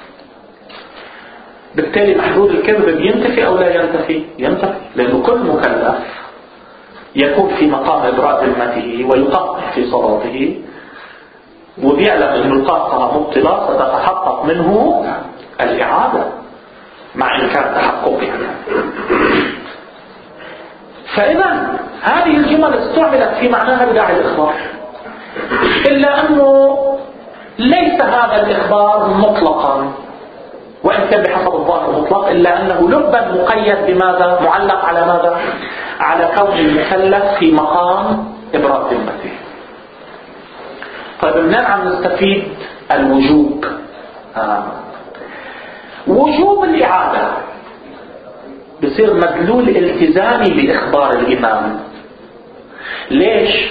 بالتالي محدود الكذب ينتفي أو لا ينتفي؟ ينتفي، لأنه كل مكلف يكون في مقام إبراء ذمته ويقهقه في صلاته وبيعلم أن القهقه مبطلة ستتحقق منه الإعادة مع إمكان تحققها. فإذا هذه الجمل استعملت في معناها بداعي الإخبار، إلا أنه ليس هذا الإخبار مطلقا، وإن كان بحسب الظاهر مطلق، إلا أنه لبا مقيد بماذا؟ معلق على ماذا؟ على كون المكلف في مقام إبراء ذمته. طيب منين عم نستفيد الوجوب؟ وجوب الإعادة بصير مدلول التزامي بإخبار الإمام. ليش؟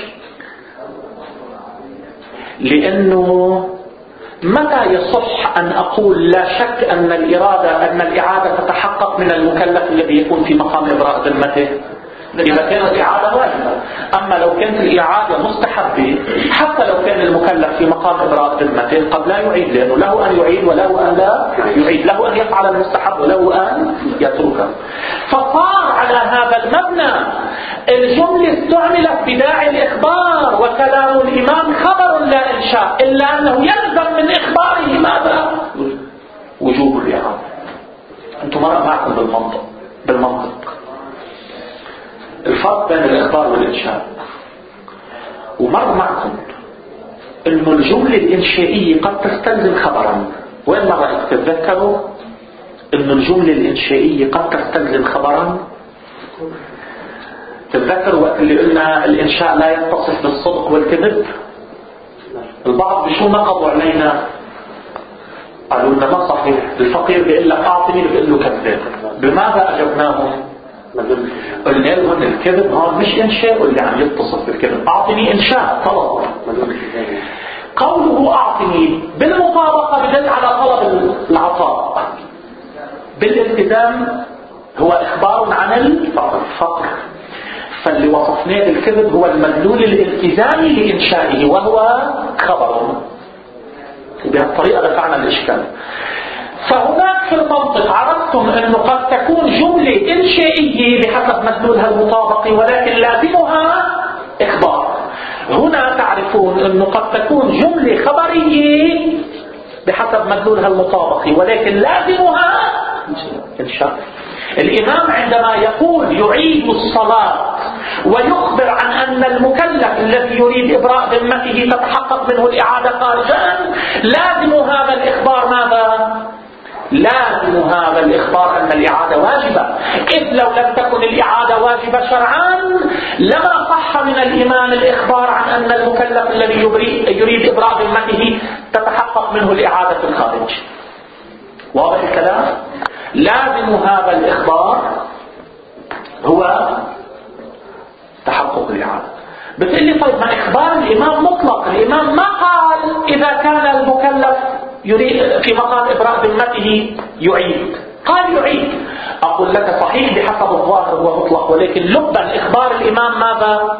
لأنه متى يصح أن أقول لا شك أن الإعادة تتحقق من المكلف الذي يكون في مقام إبراء ذمته؟ إذا كانت الإعادة واجبة. أما لو كانت الإعادة مستحبة، حتى لو كان المكلف في مقام إبراء ذمته قد لا يعيد، لأنه له أن يعيد وله أن لا يعيد، له أن يفعل المستحب وله أن يتركه. فصار على هذا المبنى الجملة استعملت بداعي الإخبار، وكلام الإمام خبر لا إنشاء، إلا أنه يلزم من إخباره ماذا؟ وجوب الإعادة. أنتم مرة معكم بالمنطق الفرق بين الإخبار والإنشاء، ومر معكم إنه الجملة الإنشائية قد تستلزم خبرا. وين مرة تتذكروا إنه الجملة الإنشائية قد تستلزم خبرا؟ تتذكروا وقت اللي قلنا الإنشاء لا يتصف بالصدق والكذب؟ البعض بشو نقضوا علينا؟ قالوا لنا ما صحيح، الفقير بيقول لك أعطني بيقول له كذب. بماذا أجبناهم؟ قلنا لهم الكذب هون مش إنشاء واللي عم يتصف بالكذب، أعطني إنشاء طلب. قوله أعطني بالمطابقة بدل على طلب العطاء، بالالتزام هو إخبار عن الفقر. فاللي وصفناه بالكذب هو المدلول الالتزامي لإنشائه وهو خبر. وبهالطريقة دفعنا الإشكال. فهناك في المنطق عرفتم أنه قد تكون جملة إنشائية بحسب مدلولها المطابق ولكن لازمها إخبار. هنا تعرفون أنه قد تكون جملة خبرية بحسب مدلولها المطابق ولكن لازمها إنشاء. الإمام عندما يقول يعيد الصلاة ويخبر عن أن المكلف الذي يريد إبراء ذمته تتحقق منه الإعادة خارجا، لازم هذا الإخبار ماذا؟ لازم هذا الإخبار أن الإعادة واجبة، إذ لو لم تكن الإعادة واجبة شرعا لما صح من الإمام الإخبار عن أن المكلف الذي يريد إبراء ذمته تتحقق منه الإعادة في الخارج. واضح الكلام؟ لازم هذا الإخبار هو تحقق الإعادة. بتقول لي طيب ما إخبار الإمام مطلق، الإمام ما قال إذا كان المكلف يريد في مقام إبراء ذمته يعيد، قال يعيد. أقول لك صحيح بحسب الظاهر هو مطلق، ولكن لبا إخبار الإمام ماذا؟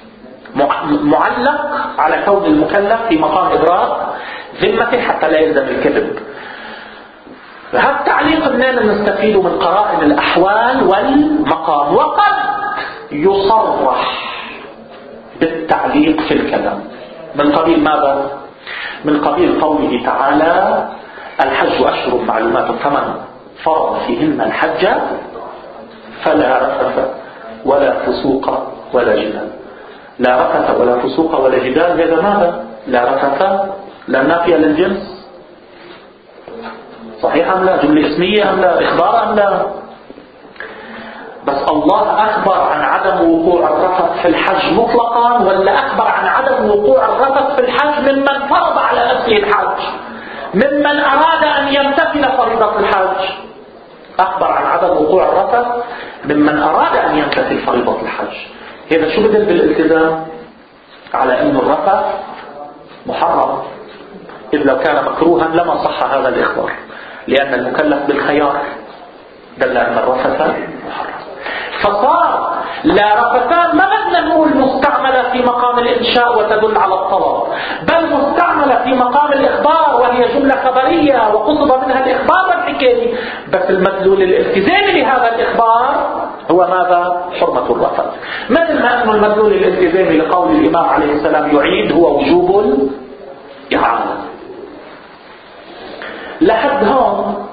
معلق على كون المكلف في مقام إبراء ذمته حتى لا يلزم الكذب. هذا التعليق منين نستفيد؟ من قرائن الأحوال والمقام. وقد يصرح بالتعليق في الكلام من قبيل ماذا؟ من قبيل قوله تعالى الحج أشهر معلومات فمن فرض فيهن الحج فلا رفث ولا فسوق ولا جدال. لا رفث ولا فسوق ولا جدال، هذا ماذا؟ لا رفث لا نافية للجنس، صحيح أم لا؟ جملة اسمية أم لا؟ إخبار أم لا؟ بس الله أخبر عن عدم وقوع الرفث في الحج مطلقا، ولا أخبر عن عدم وقوع الرفث في الحج ممن فرض على نفسه الحج، ممن أراد أن يمتثل فريضة الحج؟ أخبر عن عدم وقوع الرفث ممن أراد أن يمتثل فريضة الحج. هذا شو بدل بالالتزام؟ على أن الرفث محرم، إذ لو كان مكروها لما صح هذا الإخبار، لأن المكلف بالخيار دل أن الرفث محرم. فصار لا رفتان ما بدنا نقول مستعملة في مقام الإنشاء وتدل على الطلب، بل مستعملة في مقام الإخبار وهي جملة خبرية وقصد منها الإخبار والحكاية، بس المدلول الالتزامي لهذا الإخبار هو ماذا؟ حرمة الرفث. مثل ما أن المدلول الالتزامي لقول الإمام عليه السلام يعيد هو وجوب الإعادة. لحد هون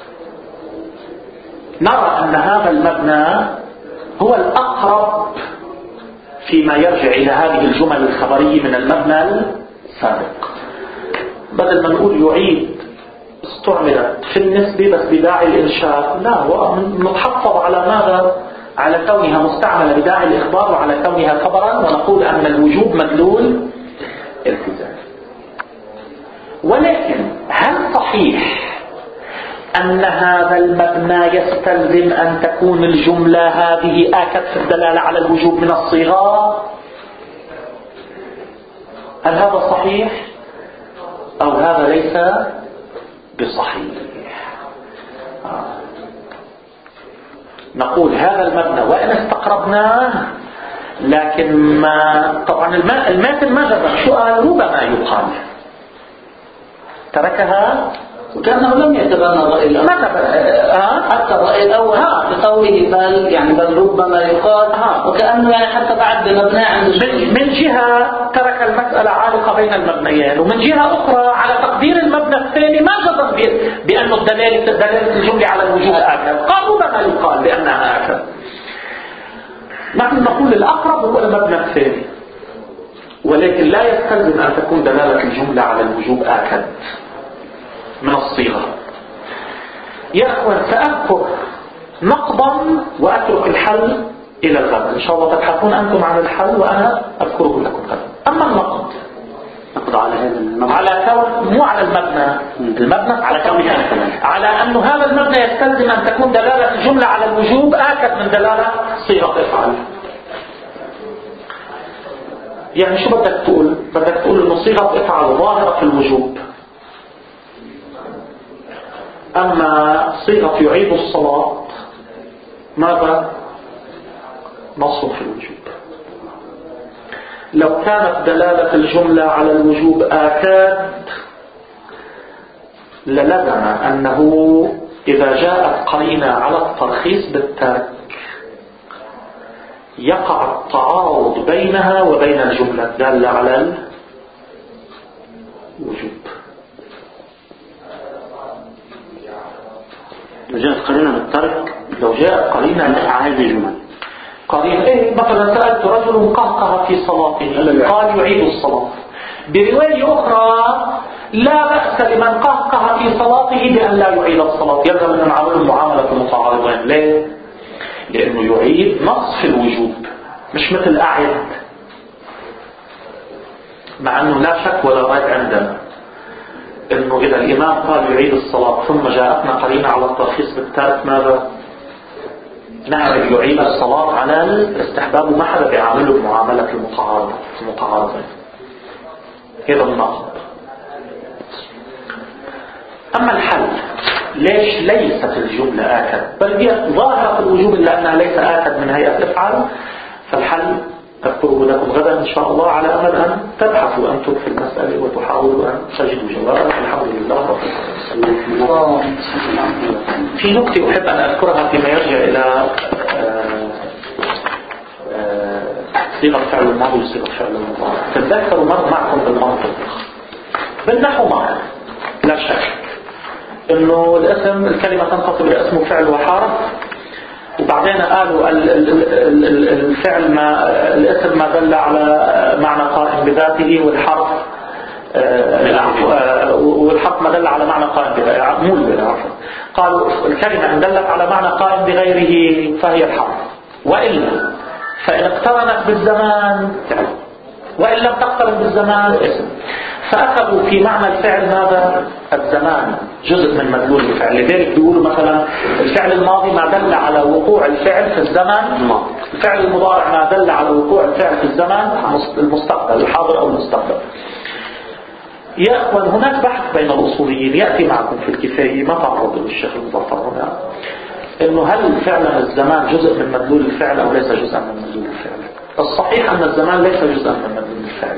نرى أن هذا المبنى هو الأقرب فيما يرجع إلى هذه الجمل الخبرية من المبنى السابق. بدل ما نقول يعيد استعملت في النسبة بس بداعي الإنشاء، لا، نتحفظ على ماذا؟ على كونها مستعملة بداعي الإخبار وعلى كونها خبرا، ونقول أن الوجوب مدلول التزام. ولكن هل صحيح أن هذا المبنى يستلزم أن تكون الجملة هذه آكد في الدلالة على الوجوب من الصيغة؟ هل هذا صحيح أو هذا ليس بصحيح؟ نقول هذا المبنى وإن استقربناه، لكن ما طبعا الماتن ما جرب شو قال؟ ربما يقال تركها وكأنه لم يتبنى الرأي الأول. حتى الرأي الأول بقوله بل ربما يقال، وكأنه يعني حتى بعد مبنى عند من جهة ترك المسألة عالقة بين المبنيين، ومن جهة أخرى على تقدير المبنى الثاني ما جزم بأنه دلالة الجملة على الوجوب آكد، قال ربما يقال بأنها آكد. نحن نقول الأقرب هو المبنى الثاني، ولكن لا يستلزم أن تكون دلالة الجملة على الوجوب آكد من الصيغة. يا أخوان سأذكر نقضا وأترك الحل إلى الغد، إن شاء الله تبحثون أنتم عن الحل وأنا أذكره لكم غدا. أما النقض على هذا على كون مو على المبنى على كونها على أنه هذا المبنى يستلزم أن تكون دلالة الجملة على الوجوب آكد من دلالة صيغة افعل. يعني شو بدك تقول؟ بدك تقول أن صيغة افعل ظاهرة في الوجوب، أما صيغة يعيد الصلاة ماذا؟ نص في الوجوب. لو كانت دلالة الجملة على الوجوب آكاد للزم أنه إذا جاءت قرينة على الترخيص بالترك يقع التعارض بينها وبين الجملة الدالة على الوجوب. لو جاءت قرينة بالترك، لو جاءت قرينة هذه الجمل قرينة مثلا سألت رجل قهقه في صلاته قال يعيد الصلاة. برواية أخرى لا بأس لمن قهقه في صلاته بأن لا يعيد الصلاة، يلزم أن نعمل معاملة المتعارضين. ليه؟ لأنه يعيد نص في الوجوب مش مثل أعد، مع أنه لا شك ولا ريب عندنا أنه إذا الإمام قال يعيد الصلاة ثم جاءتنا قرينة على الترخيص بالترك ماذا؟ نعرف يعيد الصلاة على الاستحباب وما حدا بيعامله بمعاملة المتعارضين. هذا النقد. أما الحل ليش ليست الجملة آكد بل هي ظاهرة الوجوب إلا أنها ليس آكد من هيئة الإفعال، فالحل أذكره لكم غدا إن شاء الله على أمل أن تبحثوا أنتم في المسألة وتحاولوا أن تجدوا جوابا. الحمد لله رب العالمين. في نقطة أحب أن أذكرها فيما يرجع إلى صيغة فعل الماضي وصيغة فعل المضارع. تتذكروا مر معكم بالمنطق بالنحو معنا لا شك إنه الاسم الكلمة تنقسم إلى اسم وفعل وحرف، وبعدين قالوا الفعل ما الاسم ما دل على معنى قائم بذاته، والحرف والحرف ما دل على معنى قائم بذاته مو بالعرف. قالوا الكلمة إن دلت على معنى قائم بغيره فهي الحرف، وإلا فإن اقترنت بالزمان وإن لم تقترن بالزمان اسم. فأخذوا في معنى الفعل هذا الزمان جزء من مدلول الفعل. لذلك بيقولوا مثلا الفعل الماضي ما دل على وقوع الفعل في الزمن، الفعل المضارع ما دل على وقوع الفعل في الزمن المستقبل الحاضر أو المستقبل. يا أخوان هناك بحث بين الأصوليين يأتي معكم في الكفاية، ما تعرض للشيخ المظفر هنا، انه هل فعلا الزمان جزء من مدلول الفعل او ليس جزءا من مدلول الفعل؟ الصحيح ان الزمان ليس جزءا من مدلول الفعل.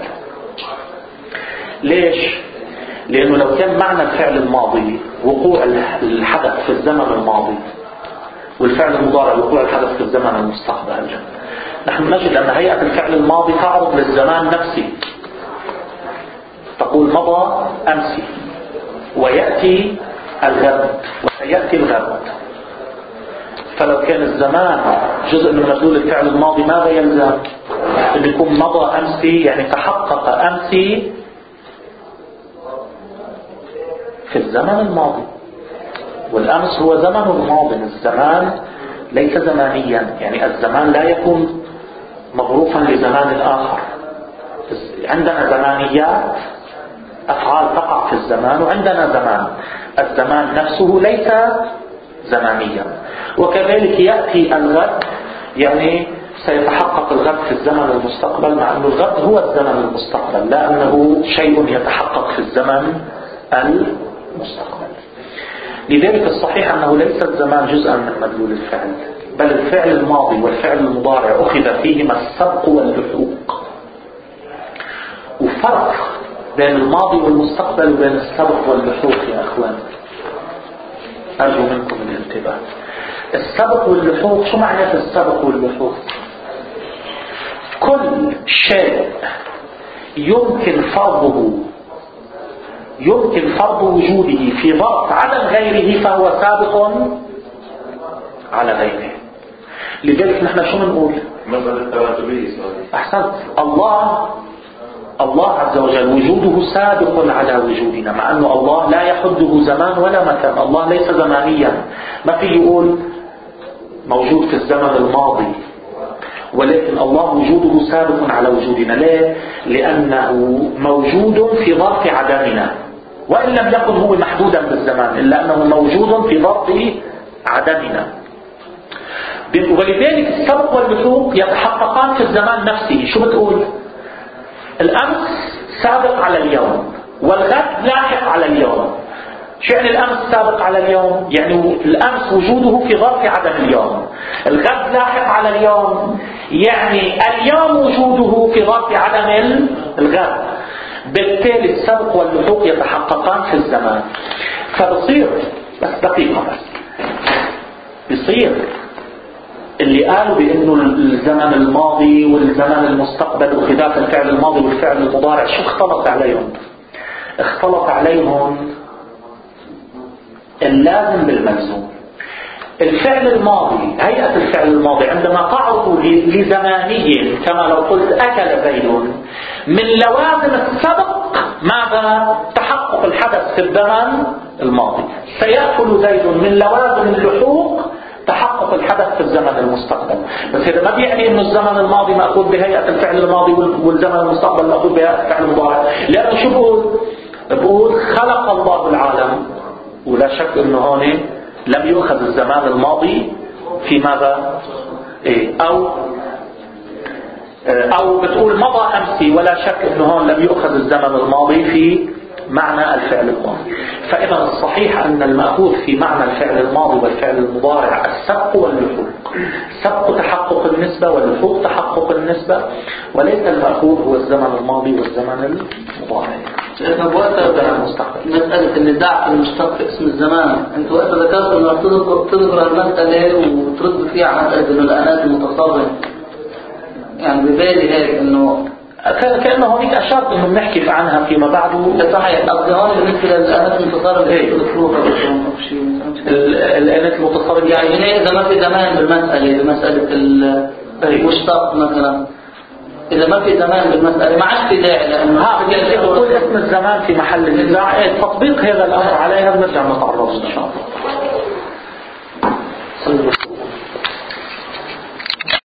ليش؟ لانه لو كان معنى الفعل الماضي وقوع الحدث في الزمن الماضي والفعل المضارع وقوع الحدث في الزمن المستقبل، نحن نجد ان هيئة الفعل الماضي تعرض للزمان نفسه، تقول مضى امسي ويأتي الغد وسيأتي الغد. فلو كان الزمان جزء من مدلول الفعل الماضي ماذا يلزم؟ أن يكون مضى أمسي يعني تحقق أمسي في الزمن الماضي، والأمس هو زمن الماضي. الزمان ليس زمانيا، يعني الزمان لا يكون مظروفا لزمان آخر. عندنا زمانيات أفعال تقع في الزمان، وعندنا زمان. الزمان نفسه ليس زمانيا. وكذلك يأتي الغد، يعني سيتحقق الغد في الزمن المستقبل، مع أن الغد هو الزمن المستقبل، لا أنه شيء يتحقق في الزمن المستقبل. لذلك الصحيح أنه ليس الزمان جزءا من مدلول الفعل، بل الفعل الماضي والفعل المضارع أخذ فيهما السبق واللحوق. وفرق بين الماضي والمستقبل وبين السبق واللحوق يا أخوان، أرجو منكم الانتباه. السبق واللحوق، شو معنى السبق واللحوق؟ كل شيء يمكن فرض وجوده في ظرف عدم غيره فهو سابق على غيره. لذلك نحن شو بنقول؟ أحسنت. الله عز وجل وجوده سابق على وجودنا، مع أنه الله لا يحده زمان ولا مكان. الله ليس زمانيا، ما في يقول موجود في الزمن الماضي، ولكن الله وجوده سابق على وجودنا. ليه؟ لأنه موجود في ظرف عدمنا، وإن لم يكن هو محدودا بالزمان إلا أنه موجود في ظرف عدمنا. ولذلك السبق واللحوق يتحققان في الزمان نفسه. شو بتقول؟ الأمس سابق على اليوم، والغد لاحق على اليوم. شو يعني الأمس سابق على اليوم؟ يعني الأمس وجوده في ظرف عدم اليوم. الغد لاحق على اليوم، يعني اليوم وجوده في ظرف عدم الغد. بالتالي السبق واللحوق يتحققان في الزمان. فبصير بس دقيقة بصير اللي قالوا بأنه الزمن الماضي والزمن المستقبل وخلاف الفعل الماضي والفعل المضارع، شو اختلط عليهم؟ اختلط عليهم اللازم بالملزوم. الفعل الماضي، هيئة الفعل الماضي عندما تعرض لزماني كما لو قلت أكل زيد، من لوازم السبق ماذا؟ تحقق الحدث في الزمن الماضي. سيأكل زيد من لوازم اللحوق تحقق الحدث في الزمن المستقبل. بس هذا ما بيعني انه الزمن الماضي مأخوذ بهيئة الفعل الماضي والزمن المستقبل مأخوذ بهيئة الفعل المضارع. لأنه شو بقول خلق الله العالم، ولا شك انه هون لم يؤخذ الزمان الماضي في ماذا؟ او بتقول مضى امسي، ولا شك انه هون لم يؤخذ الزمن الماضي في معنى الفعل الماضي. فإذا الصحيح أن المأخوذ في معنى الفعل الماضي والفعل المضارع السبق واللحوق. سبق تحقق النسبة واللحوق تحقق النسبة، وليس المأخوذ هو الزمن الماضي والزمن المضارع. مسألة النداع في المشتق في اسم الزمان، أنت وقت ذكرت أنه تذكر المسألة وترد فيها على مسألة أنه الآلات المتصرفة، يعني ببالي هيك أنه كأنه هونيك أشرت أنه بنحكي عنها فيما بعد. صحيح. الظهار بالنسبة للآلات المتصرفة الآلات المتصرفة يعني إذا ما في زمان بالمسألة، بمسألة المشتق مثلا، إذا ما في زمان بالمسألة ما عادش في داعي، لأنه يقول اسم الزمان في محل النزاع. تطبيق هذا الأمر عليها بنرجع نتعرض إن شاء الله.